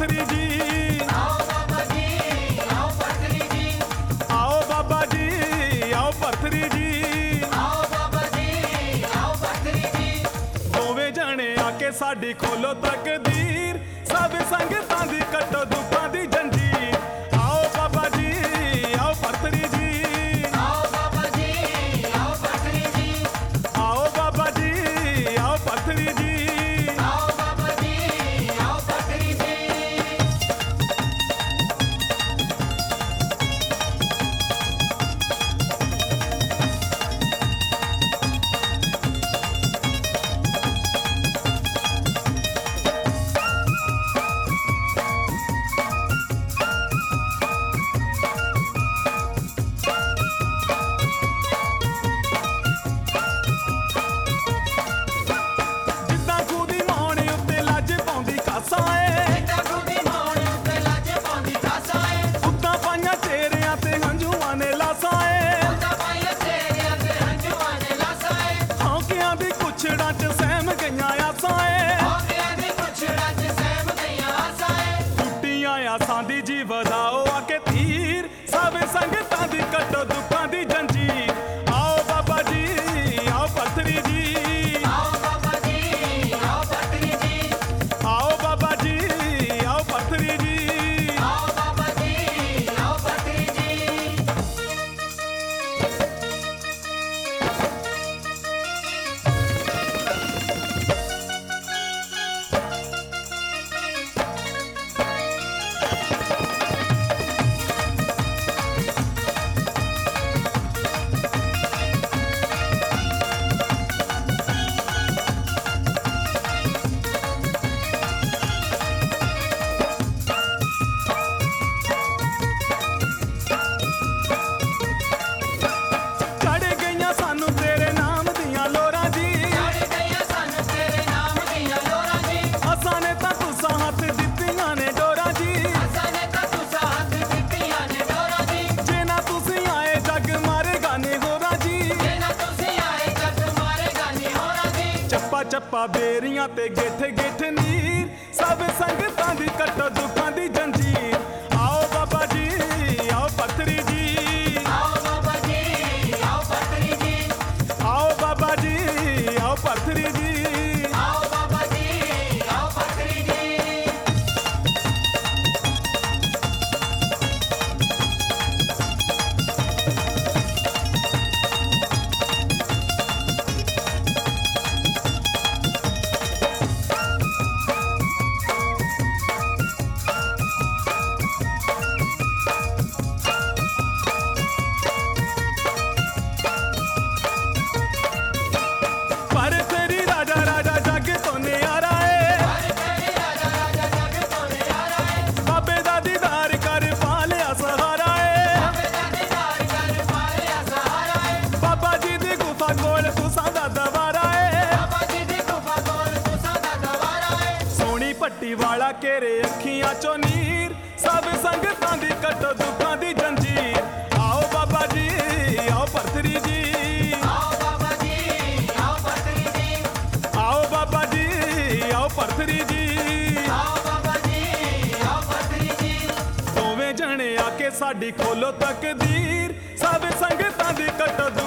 पत्थरी जी। आओ बाबा जी, आओ पत्थरी जी। आओ बाबा जी, आओ पत्थरी जी। आओ बाबा जी, आओ पत्थरी जी। दोवें जने आके साडी खोलो तकदीर, सब संगतां दी कट्टो दुखां दी जंजीर। आओ बाबा जी, आओ पत्थरी जी। आओ बाबा जी, आओ पत्थरी जी। आओ बाबा जी, आओ पत्थरी जी। आओ बाबा जी, आओ पत्थरी जी। जिद्दां खूह दी मौण उत्ते लज पाउंदी कासा ए, जिद्दां खूह दी मौण उत्ते लज पाउंदी कासा ए। उत्तां पाइयां चेहरियां ते हंझूआं ने लासां ए। उत्तां पाइयां चेहरियां ते हंझूआं ने लासां ए। हौकियां दी कुछड़ां च सहम गईयां आसां ए। हौकियां दी कुछड़ां च सहम गईयां आसां ए। टुट्टियां आसां दी जी वधाओ आके तीर, सब संगतां दी कट्टो दुखां दी जंजीर। आओ बाबा जी, आओ पत्थरी जी। आओ बाबा जी, आओ पत्थरी जी। आओ बाबा जी, आओ पत्थरी जी। आओ बाबा जी, आओ पत्थरी जी। चढ़ गईयां सानू तेरे नाम दियां लोरां जी। चढ़ गईयां सानू तेरे नाम दियां लोरां जी। असां ने तां तुसां हत्थ दित्तियां ने डोरां जी। असां ने तां तुसां हत्थ दित्तियां ने डोरां जी। जे ना तुसीं आए जग मारेगा ने होरां जी। जे ना तुसीं आए जग मारेगा नी होरां जी। चप्पा चप्पा बेरियां ते गेठ गेठ नीर, सब संगतां दी कट्टो दुखां दी जंजीर। आओ बाबा जी, आओ पत्थरी जी। आओ बाबा जी, आओ पत्थरी जी। आओ बाबा जी, आओ पत्थरी जी। आओ बाबा जी, आओ पत्थरी जी। पर तेरी राजा राजा जग तो न्यारा है। हर तेरे राजा राजा जग तो न्यारा है। बाबे दा दीदार कर पा लिया सहारा है। बाबे दा दीदार कर पा लिया सहारा है। बाबा जी दी गुफा कोल तुसां दा दवारा है। बाबा जी दी गुफा कोल तुसां दा दवारा है। सोनी पट्टी वाला केरे अखियां चो नीर, सब संगतां दी कट्टो दुखां दी जंजीर। आओ बाबा जी, आओ पत्थरी जी। आओ बाबा जी, आओ पत्थरी जी। आओ बाबा जी, आओ पत्थरी जी। आओ बाबा जी, आओ पत्थरी जी। दोवें जने आके साडी खोलो तकदीर, सब संगतां दी कट्टो